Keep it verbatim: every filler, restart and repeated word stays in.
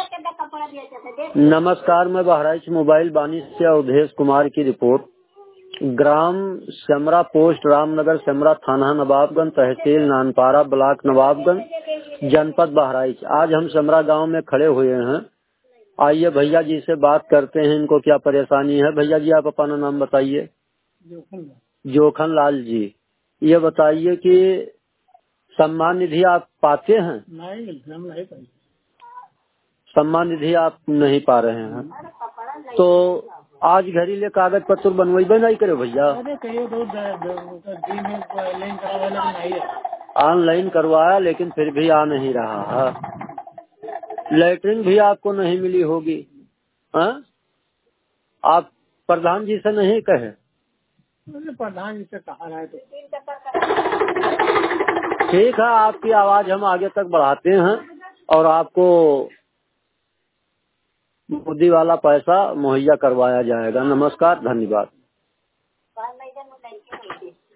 नमस्कार, मैं बहराइच मोबाइल बानी से अवधेश कुमार की रिपोर्ट। ग्राम सेमरा, पोस्ट रामनगर, सेमरा, थाना नवाबगंज, तहसील नानपारा, ब्लॉक नवाबगंज, जनपद बहराइच। आज हम सेमरा गांव में खड़े हुए हैं। आइए भैया जी से बात करते हैं, इनको क्या परेशानी है। भैया जी आप अपना नाम बताइए। जोखन लाल जी, ये बताइए कि सम्मान निधि आप पाते हैं? नहीं, हम नहीं पाते। सम्मान निधि आप नहीं पा रहे हैं, तो आज घड़ी ले कागज पत्र बनवाइबे नहीं करे भैया? ऑनलाइन करवाया लेकिन फिर भी आ नहीं रहा है। लेटरिन भी आपको नहीं मिली होगी। हाँ, आप प्रधान जी से नहीं कहे? प्रधान जी से कहा है तो ठीक है, आपकी आवाज हम आगे तक बढ़ाते हैं और आपको मोदी वाला पैसा मुहैया करवाया जाएगा। नमस्कार, धन्यवाद।